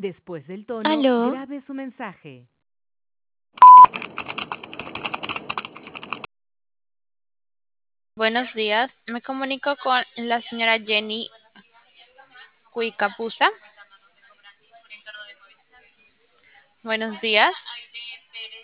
Después del tono, Aló, grabe su mensaje. Buenos días, me comunico con la señora Jenny Cuicapusa. Buenos días.